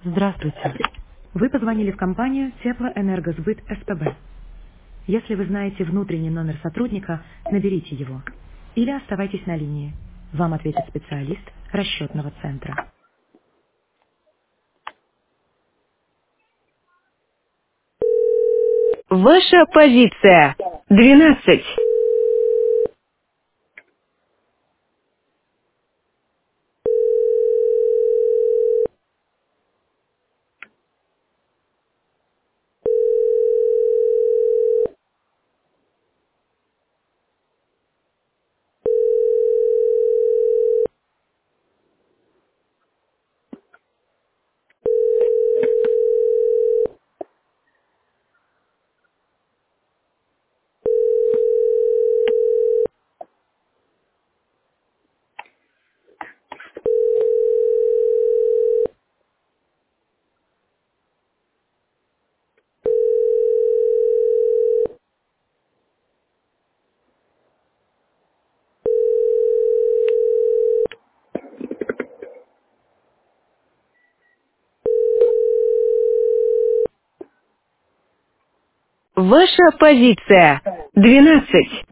Здравствуйте. Вы позвонили в компанию Теплоэнергосбыт СПБ. Если вы знаете внутренний номер сотрудника, наберите его. Или оставайтесь на линии. Вам ответит специалист расчетного центра. Ваша позиция. 12. Ваша позиция. 12.